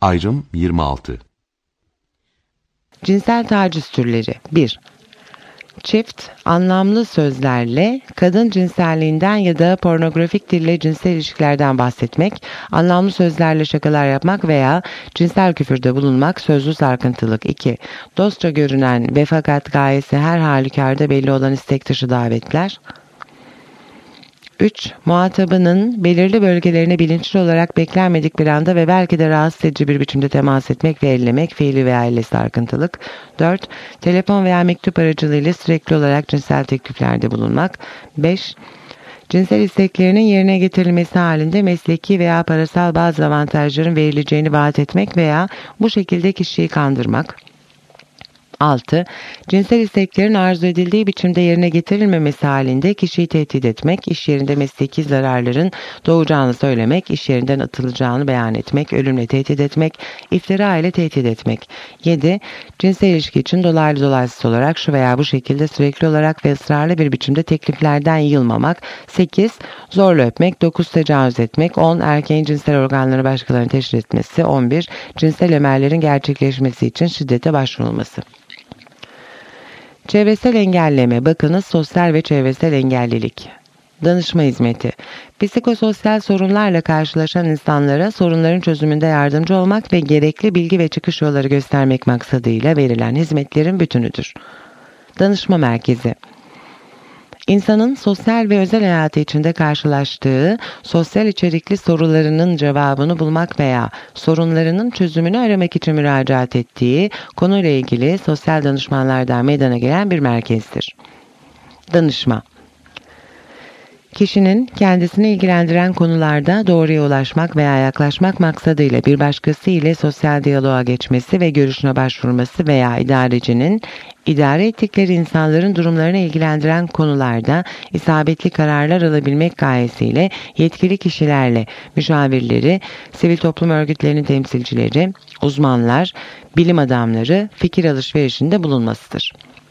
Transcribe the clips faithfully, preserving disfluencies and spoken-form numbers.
Ayrım yirmi altı. Cinsel taciz türleri. bir. Çift, anlamlı sözlerle kadın cinselliğinden ya da pornografik dille cinsel ilişkilerden bahsetmek, anlamlı sözlerle şakalar yapmak veya cinsel küfürde bulunmak, sözlü sarkıntılık. iki. Dostça görünen ve fakat gayesi her halükarda belli olan istek dışı davetler. üç. Muhatabının belirli bölgelerine bilinçli olarak beklenmedik bir anda ve belki de rahatsız edici bir biçimde temas etmek ve ellemek, fiili veya elle sarkıntılık. dört. Telefon veya mektup aracılığıyla sürekli olarak cinsel tekliflerde bulunmak. beş. Cinsel isteklerinin yerine getirilmesi halinde mesleki veya parasal bazı avantajların verileceğini vaat etmek veya bu şekilde kişiyi kandırmak. altı. Cinsel isteklerin arzu edildiği biçimde yerine getirilmemesi halinde kişiyi tehdit etmek, iş yerinde mesleki zararların doğacağını söylemek, iş yerinden atılacağını beyan etmek, ölümle tehdit etmek, iftira ile tehdit etmek. yedi. Cinsel ilişki için dolaylı dolaysız olarak şu veya bu şekilde sürekli olarak ve ısrarlı bir biçimde tekliflerden yılmamak. sekiz. Zorla öpmek. dokuz. Tecavüz etmek. on. Erkeğin cinsel organlarını başkalarına teşhir etmesi. on bir. Cinsel emellerin gerçekleşmesi için şiddete başvurulması. Çevresel engelleme, bakınız sosyal ve çevresel engellilik. Danışma hizmeti. Psikososyal sorunlarla karşılaşan insanlara sorunların çözümünde yardımcı olmak ve gerekli bilgi ve çıkış yolları göstermek maksadıyla verilen hizmetlerin bütünüdür. Danışma merkezi. İnsanın sosyal ve özel hayatı içinde karşılaştığı sosyal içerikli sorularının cevabını bulmak veya sorunlarının çözümünü aramak için müracaat ettiği konuyla ilgili sosyal danışmanlardan meydana gelen bir merkezdir. Danışma. Kişinin kendisini ilgilendiren konularda doğruya ulaşmak veya yaklaşmak maksadıyla bir başkası ile sosyal diyaloğa geçmesi ve görüşüne başvurması veya idarecinin idare ettikleri insanların durumlarını ilgilendiren konularda isabetli kararlar alabilmek gayesiyle yetkili kişilerle müşavirleri, sivil toplum örgütlerinin temsilcileri, uzmanlar, bilim adamları fikir alışverişinde bulunmasıdır.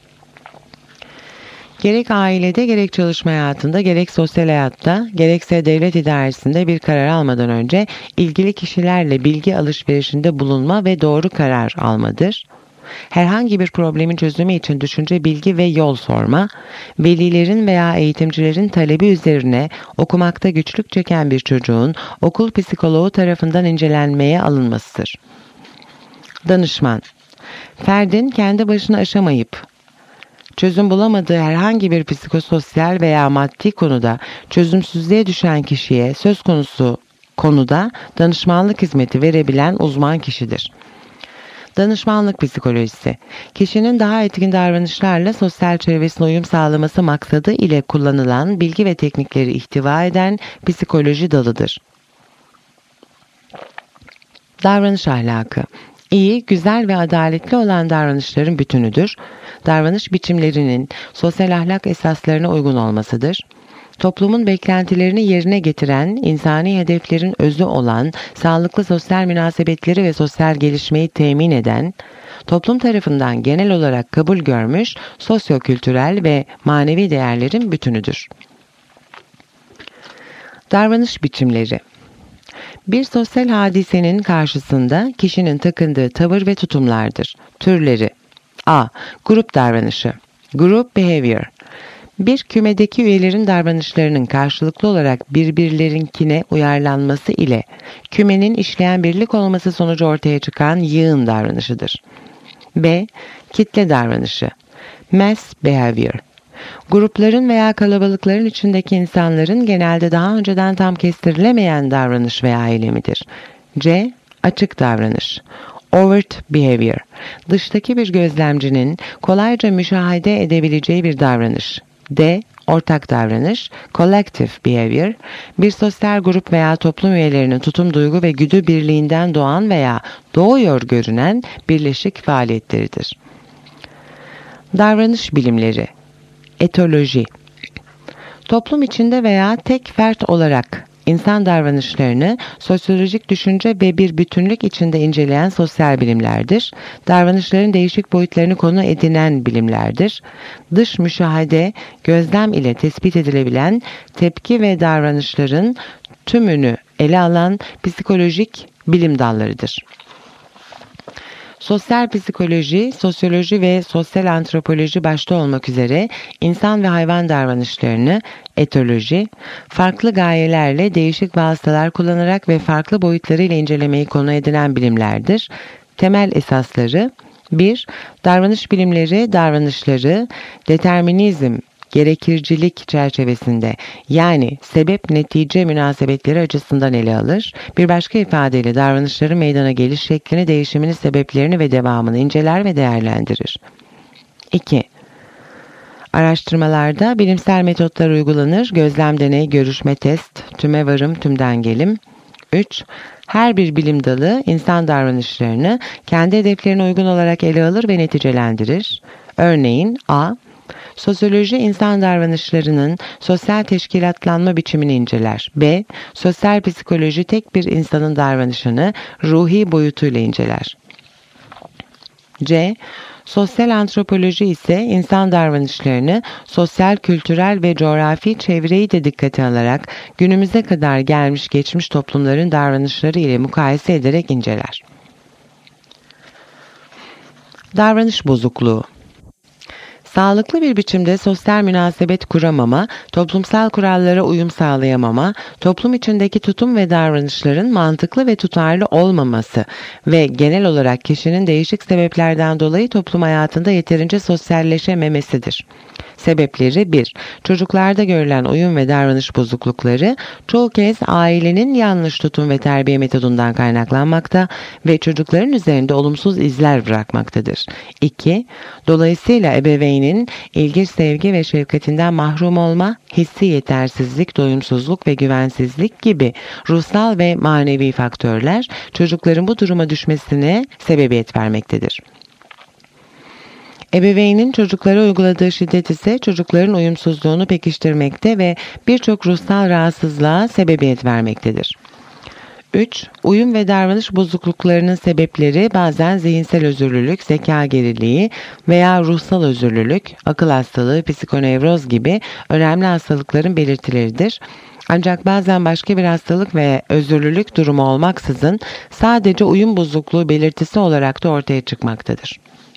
Gerek ailede, gerek çalışma hayatında, gerek sosyal hayatta, gerekse devlet idaresinde bir karar almadan önce ilgili kişilerle bilgi alışverişinde bulunma ve doğru karar almadır. Herhangi bir problemin çözümü için düşünce, bilgi ve yol sorma, velilerin veya eğitimcilerin talebi üzerine okumakta güçlük çeken bir çocuğun okul psikoloğu tarafından incelenmeye alınmasıdır. Danışman. Ferdin kendi başına aşamayıp çözüm bulamadığı herhangi bir psikososyal veya maddi konuda çözümsüzlüğe düşen kişiye söz konusu konuda danışmanlık hizmeti verebilen uzman kişidir. Danışmanlık psikolojisi, kişinin daha etkin davranışlarla sosyal çevresine uyum sağlaması maksadı ile kullanılan bilgi ve teknikleri ihtiva eden psikoloji dalıdır. Davranış ahlakı, İyi, güzel ve adaletli olan davranışların bütünüdür. Davranış biçimlerinin sosyal ahlak esaslarına uygun olmasıdır. Toplumun beklentilerini yerine getiren, insani hedeflerin özü olan, sağlıklı sosyal münasebetleri ve sosyal gelişmeyi temin eden, toplum tarafından genel olarak kabul görmüş sosyo-kültürel ve manevi değerlerin bütünüdür. Davranış biçimleri. Bir sosyal hadisenin karşısında kişinin takındığı tavır ve tutumlardır. Türleri. A. Grup davranışı. Group behavior. Bir kümedeki üyelerin davranışlarının karşılıklı olarak birbirlerinkine uyarlanması ile kümenin işleyen birlik olması sonucu ortaya çıkan yığın davranışıdır. B. Kitle davranışı. Mass behavior. Grupların veya kalabalıkların içindeki insanların genelde daha önceden tam kestirilemeyen davranış veya eylemidir. C. Açık davranış. Overt behavior. Dıştaki bir gözlemcinin kolayca müşahede edebileceği bir davranış. D. Ortak davranış. Collective behavior. Bir sosyal grup veya toplum üyelerinin tutum, duygu ve güdü birliğinden doğan veya doğuyor görünen birleşik faaliyetleridir. Davranış bilimleri. Etoloji. Toplum içinde veya tek fert olarak insan davranışlarını sosyolojik düşünce ve bir bütünlük içinde inceleyen sosyal bilimlerdir. Davranışların değişik boyutlarını konu edinen bilimlerdir. Dış müşahede, gözlem ile tespit edilebilen tepki ve davranışların tümünü ele alan psikolojik bilim dallarıdır. Sosyal psikoloji, sosyoloji ve sosyal antropoloji başta olmak üzere insan ve hayvan davranışlarını, etoloji, farklı gayelerle değişik vasıtalar kullanarak ve farklı boyutlarıyla incelemeyi konu edinen bilimlerdir. Temel esasları: bir Davranış bilimleri davranışları determinizm, gerekircilik çerçevesinde, yani sebep-netice münasebetleri açısından ele alır. Bir başka ifadeyle davranışların meydana geliş şeklini, değişimini, sebeplerini ve devamını inceler ve değerlendirir. iki Araştırmalarda bilimsel metotlar uygulanır. Gözlem, deney, görüşme, test, tüme varım, tümden gelim. üç Her bir bilim dalı insan davranışlarını kendi hedeflerine uygun olarak ele alır ve neticelendirir. Örneğin A. Sosyoloji insan davranışlarının sosyal teşkilatlanma biçimini inceler. B. Sosyal psikoloji tek bir insanın davranışını ruhi boyutuyla inceler. C. Sosyal antropoloji ise insan davranışlarını sosyal, kültürel ve coğrafi çevreyi de dikkate alarak günümüze kadar gelmiş geçmiş toplumların davranışları ile mukayese ederek inceler. Davranış bozukluğu. Sağlıklı bir biçimde sosyal münasebet kuramama, toplumsal kurallara uyum sağlayamama, toplum içindeki tutum ve davranışların mantıklı ve tutarlı olmaması ve genel olarak kişinin değişik sebeplerden dolayı toplum hayatında yeterince sosyalleşememesidir. Sebepleri: bir Çocuklarda görülen uyum ve davranış bozuklukları çoğu kez ailenin yanlış tutum ve terbiye metodundan kaynaklanmakta ve çocukların üzerinde olumsuz izler bırakmaktadır. iki Dolayısıyla ebeveynin ilgi, sevgi ve şefkatinden mahrum olma, hissi yetersizlik, doyumsuzluk ve güvensizlik gibi ruhsal ve manevi faktörler çocukların bu duruma düşmesine sebebiyet vermektedir. Ebeveynin çocuklara uyguladığı şiddet ise çocukların uyumsuzluğunu pekiştirmekte ve birçok ruhsal rahatsızlığa sebebiyet vermektedir. üç Uyum ve davranış bozukluklarının sebepleri bazen zihinsel özürlülük, zeka geriliği veya ruhsal özürlülük, akıl hastalığı, psikonevroz gibi önemli hastalıkların belirtileridir. Ancak bazen başka bir hastalık ve özürlülük durumu olmaksızın sadece uyum bozukluğu belirtisi olarak da ortaya çıkmaktadır.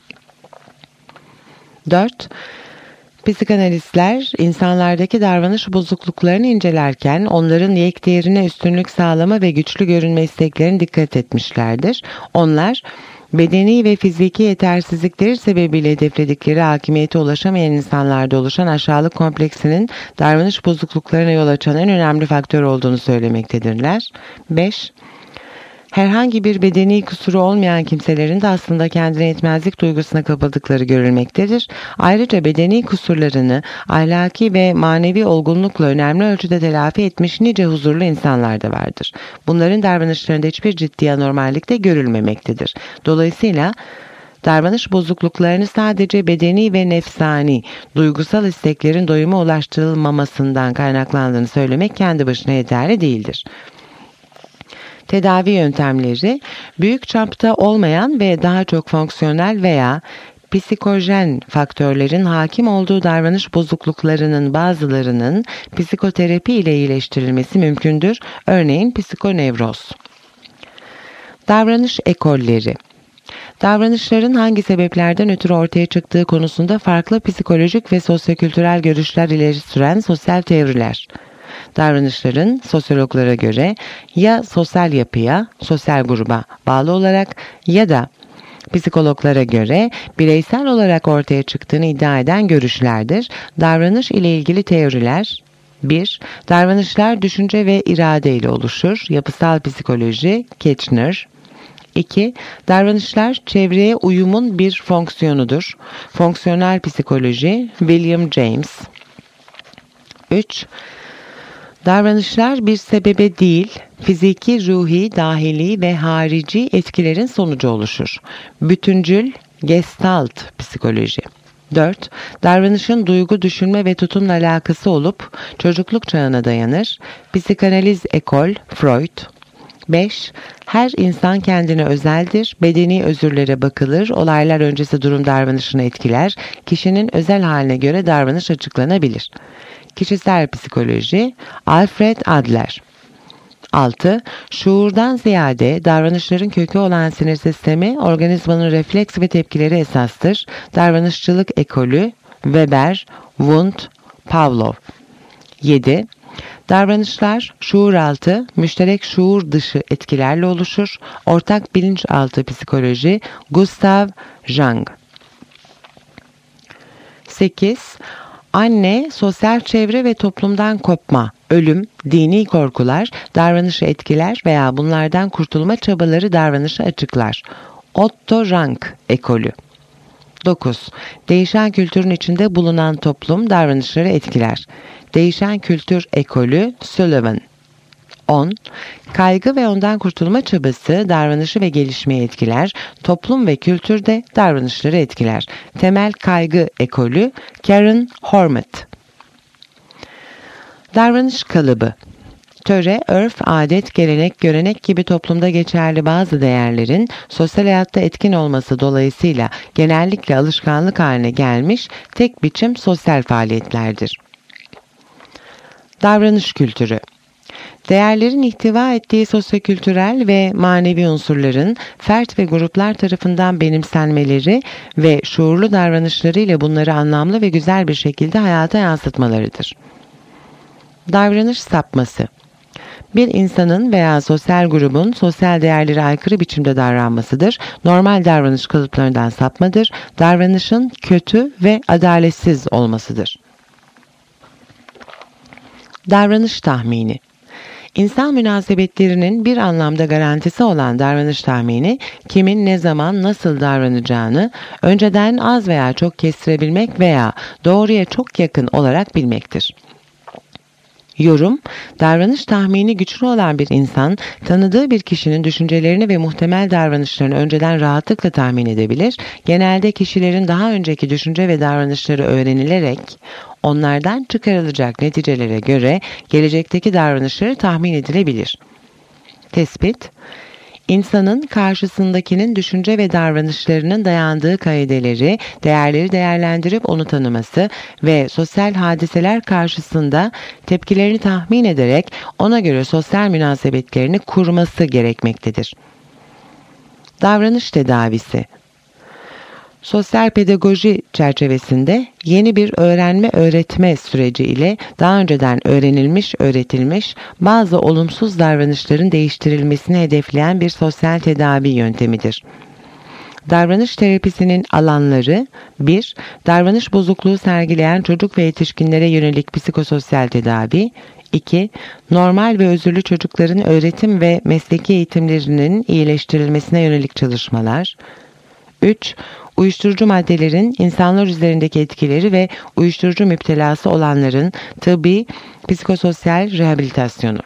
dört Psikanalistler insanlardaki davranış bozukluklarını incelerken onların yekdiğerine üstünlük sağlama ve güçlü görünme isteklerine dikkat etmişlerdir. Onlar bedeni ve fiziki yetersizlikleri sebebiyle hedefledikleri hakimiyete ulaşamayan insanlarda oluşan aşağılık kompleksinin davranış bozukluklarına yol açan en önemli faktör olduğunu söylemektedirler. beş Herhangi bir bedeni kusuru olmayan kimselerin de aslında kendine yetmezlik duygusuna kapıldıkları görülmektedir. Ayrıca bedeni kusurlarını ahlaki ve manevi olgunlukla önemli ölçüde telafi etmiş nice huzurlu insanlar da vardır. Bunların davranışlarında hiçbir ciddi anormallik de görülmemektedir. Dolayısıyla davranış bozukluklarını sadece bedeni ve nefsani, duygusal isteklerin doyuma ulaştırılmamasından kaynaklandığını söylemek kendi başına yeterli değildir. Tedavi yöntemleri, büyük çapta olmayan ve daha çok fonksiyonel veya psikojen faktörlerin hakim olduğu davranış bozukluklarının bazılarının psikoterapi ile iyileştirilmesi mümkündür. Örneğin psikonevroz. Davranış ekolleri. Davranışların hangi sebeplerden ötürü ortaya çıktığı konusunda farklı psikolojik ve sosyokültürel görüşler ileri süren sosyal teoriler. Davranışların sosyologlara göre ya sosyal yapıya, sosyal gruba bağlı olarak ya da psikologlara göre bireysel olarak ortaya çıktığını iddia eden görüşlerdir. Davranış ile ilgili teoriler: bir Davranışlar düşünce ve irade ile oluşur. Yapısal psikoloji, Kitchener. iki Davranışlar çevreye uyumun bir fonksiyonudur. Fonksiyonel psikoloji, William James. üç Davranışlar bir sebebe değil, fiziki, ruhi, dahili ve harici etkilerin sonucu oluşur. Bütüncül, Gestalt psikoloji. dört Davranışın duygu, düşünme ve tutumla alakası olup çocukluk çağına dayanır. Psikanaliz ekol, Freud. beş Her insan kendine özeldir. Bedeni özürlere bakılır. Olaylar öncesi durum davranışını etkiler. Kişinin özel haline göre davranış açıklanabilir. Kişisel psikoloji, Alfred Adler. altı. Şuurdan ziyade davranışların kökü olan sinir sistemi, organizmanın refleks ve tepkileri esastır. Davranışçılık ekolü Weber, Wundt, Pavlov. yedi. Davranışlar şuuraltı, müşterek şuur dışı etkilerle oluşur. Ortak bilinçaltı psikoloji Gustav Jung. sekiz. Anne, sosyal çevre ve toplumdan kopma, ölüm, dini korkular, davranışı etkiler veya bunlardan kurtulma çabaları davranışı açıklar. Otto Rank ekolü. dokuz. Değişen kültürün içinde bulunan toplum davranışları etkiler. Değişen kültür ekolü Sullivan. on. Kaygı ve ondan kurtulma çabası davranışı ve gelişmeyi etkiler. Toplum ve kültür de davranışları etkiler. Temel kaygı ekolü Karen Horvath. Davranış kalıbı. Töre, örf, adet, gelenek, görenek gibi toplumda geçerli bazı değerlerin sosyal hayatta etkin olması dolayısıyla genellikle alışkanlık haline gelmiş tek biçim sosyal faaliyetlerdir. Davranış kültürü. Değerlerin ihtiva ettiği sosyokültürel ve manevi unsurların fert ve gruplar tarafından benimsenmeleri ve şuurlu davranışlarıyla bunları anlamlı ve güzel bir şekilde hayata yansıtmalarıdır. Davranış sapması. Bir insanın veya sosyal grubun sosyal değerlere aykırı biçimde davranmasıdır. Normal davranış kalıplarından sapmadır. Davranışın kötü ve adaletsiz olmasıdır. Davranış tahmini. İnsan münasebetlerinin bir anlamda garantisi olan davranış tahmini, kimin ne zaman nasıl davranacağını önceden az veya çok kestirebilmek veya doğruya çok yakın olarak bilmektir. Yorum, davranış tahmini güçlü olan bir insan, tanıdığı bir kişinin düşüncelerini ve muhtemel davranışlarını önceden rahatlıkla tahmin edebilir. Genelde kişilerin daha önceki düşünce ve davranışları öğrenilerek, onlardan çıkarılacak neticelere göre gelecekteki davranışları tahmin edilebilir. Tespit, İnsanın karşısındakinin düşünce ve davranışlarının dayandığı kaideleri, değerleri değerlendirip onu tanıması ve sosyal hadiseler karşısında tepkilerini tahmin ederek ona göre sosyal münasebetlerini kurması gerekmektedir. Davranış tedavisi. Sosyal pedagoji çerçevesinde yeni bir öğrenme-öğretme süreci ile daha önceden öğrenilmiş, öğretilmiş bazı olumsuz davranışların değiştirilmesini hedefleyen bir sosyal tedavi yöntemidir. Davranış terapisinin alanları bir. Davranış bozukluğu sergileyen çocuk ve yetişkinlere yönelik psikososyal tedavi. iki. Normal ve özürlü çocukların öğretim ve mesleki eğitimlerinin iyileştirilmesine yönelik çalışmalar. üç. Uyuşturucu maddelerin insanlar üzerindeki etkileri ve uyuşturucu müptelası olanların tıbbi, psikososyal rehabilitasyonu.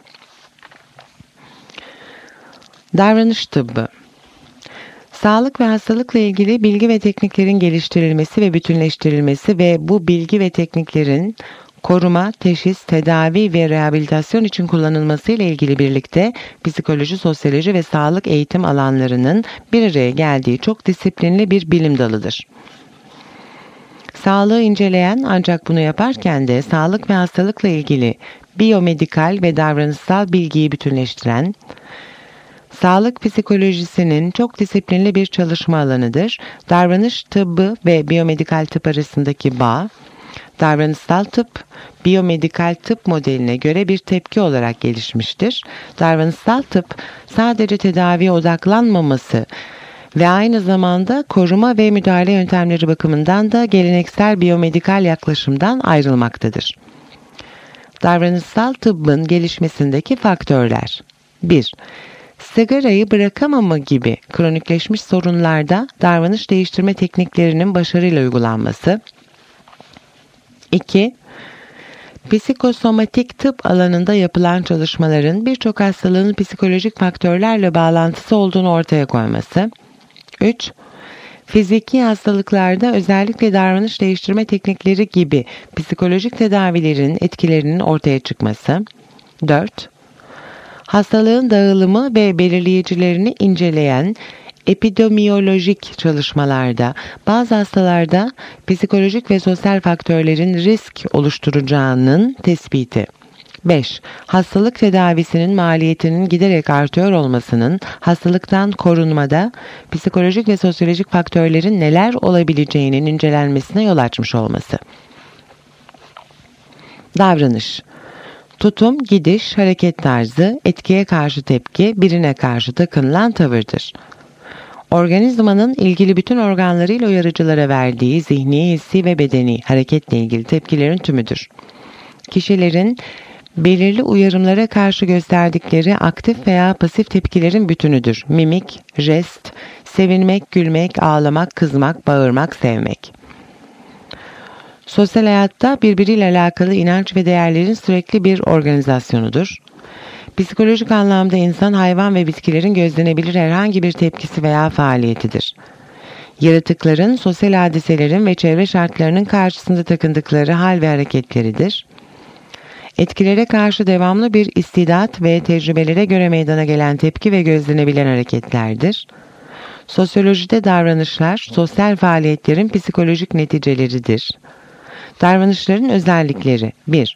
Davranış tıbbı. Sağlık ve hastalıkla ilgili bilgi ve tekniklerin geliştirilmesi ve bütünleştirilmesi ve bu bilgi ve tekniklerin koruma, teşhis, tedavi ve rehabilitasyon için kullanılması ile ilgili birlikte psikoloji, sosyoloji ve sağlık eğitim alanlarının bir araya geldiği çok disiplinli bir bilim dalıdır. Sağlığı inceleyen ancak bunu yaparken de sağlık ve hastalıkla ilgili biyomedikal ve davranışsal bilgiyi bütünleştiren, sağlık psikolojisinin çok disiplinli bir çalışma alanıdır. Davranış tıbbı ve biyomedikal tıp arasındaki bağ, davranışsal tıp, biyomedikal tıp modeline göre bir tepki olarak gelişmiştir. Davranışsal tıp sadece tedaviye odaklanmaması ve aynı zamanda koruma ve müdahale yöntemleri bakımından da geleneksel biyomedikal yaklaşımdan ayrılmaktadır. Davranışsal tıbbın gelişmesindeki faktörler. bir. Sigarayı bırakamama gibi kronikleşmiş sorunlarda davranış değiştirme tekniklerinin başarıyla uygulanması. iki. Psikosomatik tıp alanında yapılan çalışmaların birçok hastalığın psikolojik faktörlerle bağlantısı olduğunu ortaya koyması. üç. Fiziki hastalıklarda özellikle davranış değiştirme teknikleri gibi psikolojik tedavilerin etkilerinin ortaya çıkması. dört. Hastalığın dağılımı ve belirleyicilerini inceleyen epidemiyolojik çalışmalarda bazı hastalarda psikolojik ve sosyal faktörlerin risk oluşturacağının tespiti. beş. Hastalık tedavisinin maliyetinin giderek artıyor olmasının hastalıktan korunmada psikolojik ve sosyolojik faktörlerin neler olabileceğinin incelenmesine yol açmış olması. Davranış. Tutum, gidiş, hareket tarzı, etkiye karşı tepki, birine karşı takınılan tavırdır. Organizmanın ilgili bütün organlarıyla uyarıcılara verdiği zihni, hissi ve bedeni hareketle ilgili tepkilerin tümüdür. Kişilerin belirli uyarımlara karşı gösterdikleri aktif veya pasif tepkilerin bütünüdür. Mimik, jest, sevinmek, gülmek, ağlamak, kızmak, bağırmak, sevmek. Sosyal hayatta birbiriyle alakalı inanç ve değerlerin sürekli bir organizasyonudur. Psikolojik anlamda insan, hayvan ve bitkilerin gözlenebilir herhangi bir tepkisi veya faaliyetidir. Yaratıkların, sosyal hadiselerin ve çevre şartlarının karşısında takındıkları hal ve hareketleridir. Etkilere karşı devamlı bir istidat ve tecrübelere göre meydana gelen tepki ve gözlenebilen hareketlerdir. Sosyolojide davranışlar, sosyal faaliyetlerin psikolojik neticeleridir. Davranışların özellikleri. bir.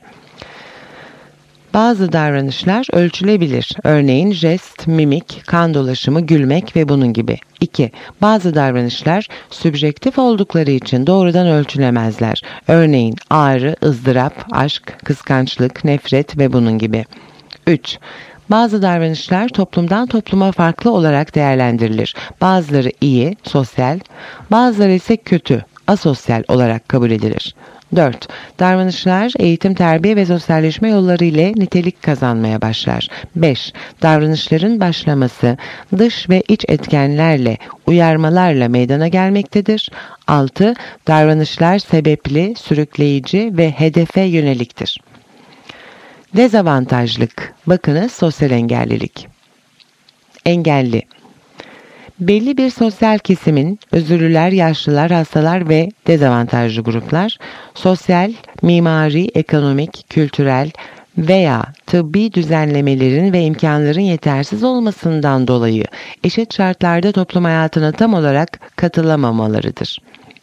Bazı davranışlar ölçülebilir. Örneğin jest, mimik, kan dolaşımı, gülmek ve bunun gibi. iki. Bazı davranışlar sübjektif oldukları için doğrudan ölçülemezler. Örneğin ağrı, ızdırap, aşk, kıskançlık, nefret ve bunun gibi. üç. Bazı davranışlar toplumdan topluma farklı olarak değerlendirilir. Bazıları iyi, sosyal, bazıları ise kötü, asosyal olarak kabul edilir. dört. Davranışlar eğitim, terbiye ve sosyalleşme yolları ile nitelik kazanmaya başlar. beş. Davranışların başlaması dış ve iç etkenlerle, uyarmalarla meydana gelmektedir. altı. Davranışlar sebepli, sürükleyici ve hedefe yöneliktir. Dezavantajlık. Bakınız, sosyal engellilik. Engelli. Belli bir sosyal kesimin, özürlüler, yaşlılar, hastalar ve dezavantajlı gruplar, sosyal, mimari, ekonomik, kültürel veya tıbbi düzenlemelerin ve imkanların yetersiz olmasından dolayı eşit şartlarda toplum hayatına tam olarak katılamamalarıdır.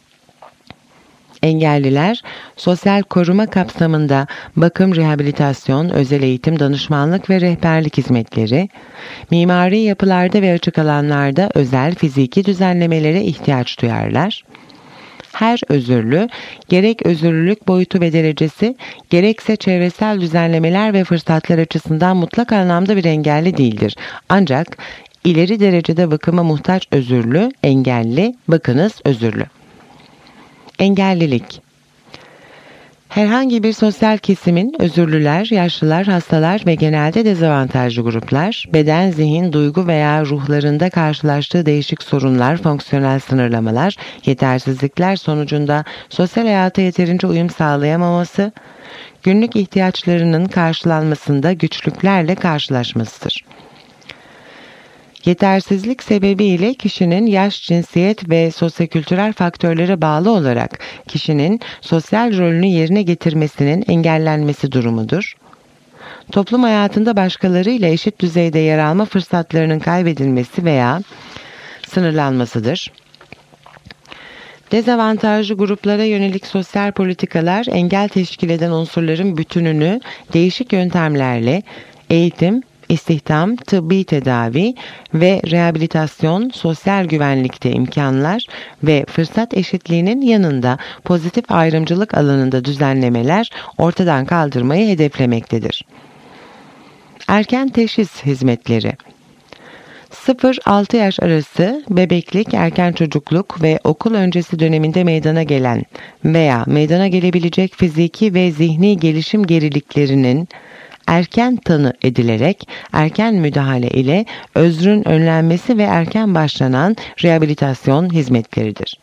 Engelliler, sosyal koruma kapsamında bakım, rehabilitasyon, özel eğitim, danışmanlık ve rehberlik hizmetleri, mimari yapılarda ve açık alanlarda özel fiziki düzenlemelere ihtiyaç duyarlar. Her özürlü, gerek özürlülük boyutu ve derecesi, gerekse çevresel düzenlemeler ve fırsatlar açısından mutlak anlamda bir engelli değildir. Ancak ileri derecede bakıma muhtaç özürlü, engelli, bakınız özürlü. Engellilik. Herhangi bir sosyal kesimin özürlüler, yaşlılar, hastalar ve genelde dezavantajlı gruplar, beden, zihin, duygu veya ruhlarında karşılaştığı değişik sorunlar, fonksiyonel sınırlamalar, yetersizlikler sonucunda sosyal hayata yeterince uyum sağlayamaması, günlük ihtiyaçlarının karşılanmasında güçlüklerle karşılaşmasıdır. Yetersizlik sebebiyle kişinin yaş, cinsiyet ve sosyokültürel faktörlere bağlı olarak kişinin sosyal rolünü yerine getirmesinin engellenmesi durumudur. Toplum hayatında başkalarıyla eşit düzeyde yer alma fırsatlarının kaybedilmesi veya sınırlanmasıdır. Dezavantajlı gruplara yönelik sosyal politikalar engel teşkil eden unsurların bütününü değişik yöntemlerle eğitim, İstihdam, tıbbi tedavi ve rehabilitasyon, sosyal güvenlikte imkanlar ve fırsat eşitliğinin yanında pozitif ayrımcılık alanında düzenlemeler ortadan kaldırmayı hedeflemektedir. Erken teşhis hizmetleri. sıfır altı yaş arası bebeklik, erken çocukluk ve okul öncesi döneminde meydana gelen veya meydana gelebilecek fiziki ve zihni gelişim geriliklerinin erken tanı edilerek erken müdahale ile özrün önlenmesi ve erken başlanan rehabilitasyon hizmetleridir.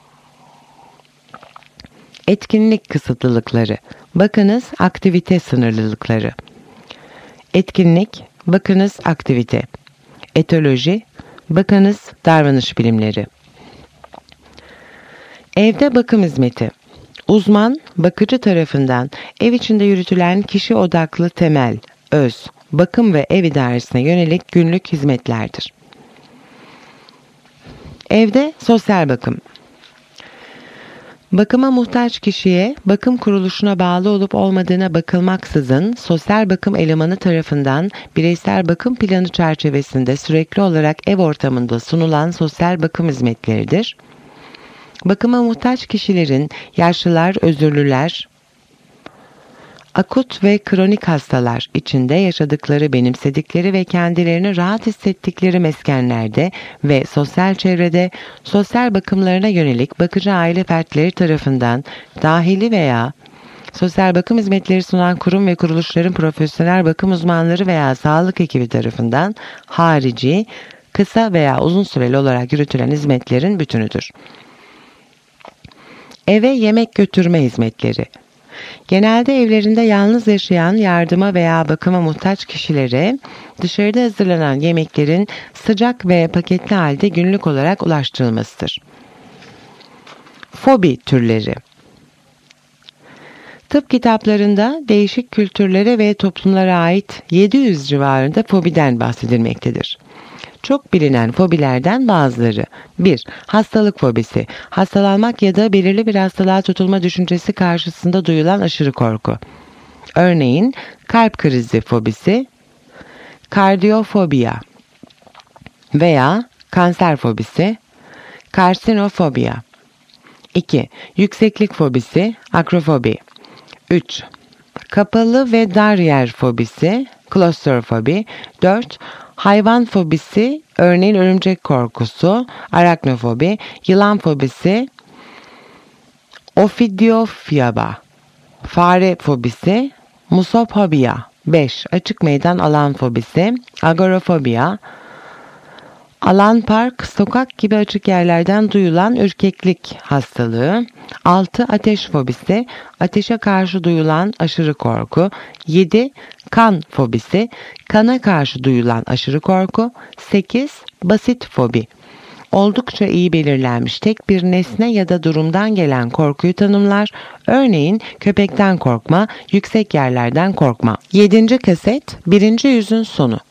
Etkinlik kısıtlılıkları. Bakınız aktivite sınırlılıkları. Etkinlik, bakınız aktivite. Etoloji, bakınız davranış bilimleri. Evde bakım hizmeti. Uzman, bakıcı tarafından ev içinde yürütülen kişi odaklı temel, öz, bakım ve ev idaresine yönelik günlük hizmetlerdir. Evde sosyal bakım. Bakıma muhtaç kişiye bakım kuruluşuna bağlı olup olmadığına bakılmaksızın sosyal bakım elemanı tarafından bireysel bakım planı çerçevesinde sürekli olarak ev ortamında sunulan sosyal bakım hizmetleridir. Bakıma muhtaç kişilerin yaşlılar, özürlüler, akut ve kronik hastalar içinde yaşadıkları, benimsedikleri ve kendilerini rahat hissettikleri meskenlerde ve sosyal çevrede sosyal bakımlarına yönelik bakıcı aile fertleri tarafından dahili veya sosyal bakım hizmetleri sunan kurum ve kuruluşların profesyonel bakım uzmanları veya sağlık ekibi tarafından harici, kısa veya uzun süreli olarak yürütülen hizmetlerin bütünüdür. Eve yemek götürme hizmetleri. Genelde evlerinde yalnız yaşayan yardıma veya bakıma muhtaç kişilere dışarıda hazırlanan yemeklerin sıcak ve paketli halde günlük olarak ulaştırılmasıdır. Fobi türleri. Tıp kitaplarında değişik kültürlere ve toplumlara ait yedi yüz civarında fobiden bahsedilmektedir. Çok bilinen fobilerden bazıları. bir. Hastalık fobisi. Hastalanmak ya da belirli bir hastalığa tutulma düşüncesi karşısında duyulan aşırı korku. Örneğin kalp krizi fobisi, kardiyofobiya veya kanser fobisi, karsinofobiya. iki. Yükseklik fobisi, akrofobi. üç. Kapalı ve dar yer fobisi, klostrofobi. dört. Hayvan fobisi, örneğin örümcek korkusu, araknofobi. Yılan fobisi, ofidiofyaba. Fare fobisi, musofobiya. beş. Açık meydan alan fobisi, agorafobiya. Alan park, sokak gibi açık yerlerden duyulan ürkeklik hastalığı. altı. Ateş fobisi, ateşe karşı duyulan aşırı korku. yedi. Kan fobisi, kana karşı duyulan aşırı korku. sekiz. Basit fobi, oldukça iyi belirlenmiş tek bir nesne ya da durumdan gelen korkuyu tanımlar. Örneğin köpekten korkma, yüksek yerlerden korkma. yedinci kaset, birinci yüzün sonu.